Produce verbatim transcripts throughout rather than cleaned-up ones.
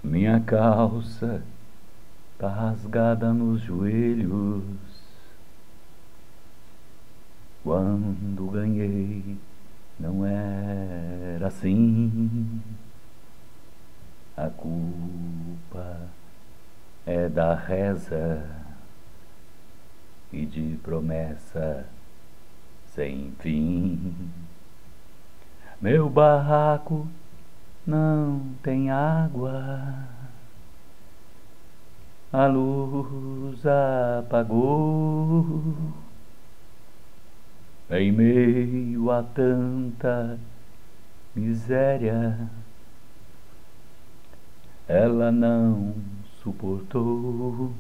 Minha calça tá rasgada nos joelhos. Quando ganhei não era assim. A culpa é da reza e de promessa sem fim. Meu barraco não tem água, a luz apagou. Em meio a tanta miséria, ela não suportou.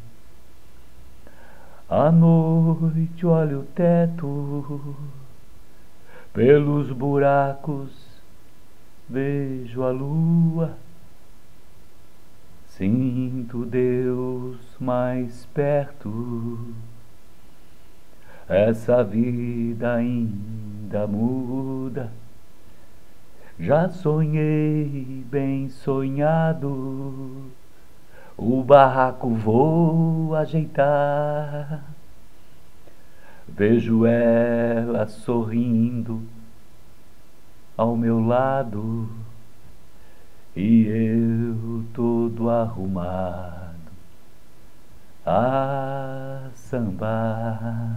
À noite olho o teto, pelos buracos vejo a lua. Sinto Deus mais perto. Essa vida ainda muda. Já sonhei bem sonhado, o barraco vou ajeitar. Vejo ela sorrindo ao meu lado e eu todo arrumado a sambar.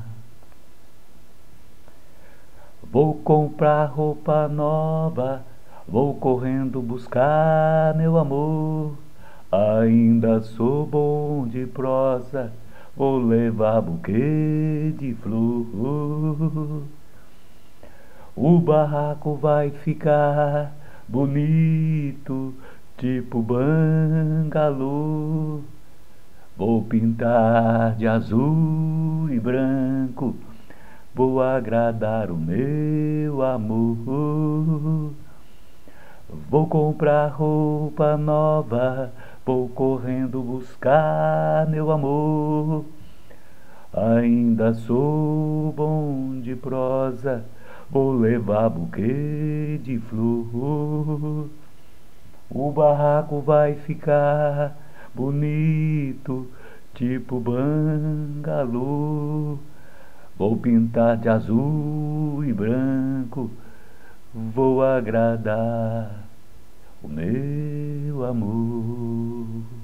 Vou comprar roupa nova, vou correndo buscar meu amor. Ainda sou bom de prosa, vou levar buquê de flor. O barraco vai ficar bonito, tipo bangalô. Vou pintar de azul e branco, vou agradar o meu amor. Vou comprar roupa nova, vou correndo buscar meu amor. Ainda sou bom de prosa, vou levar buquê de flor. O barraco vai ficar bonito, tipo bangalô. Vou pintar de azul e branco, vou agradar o meu amor.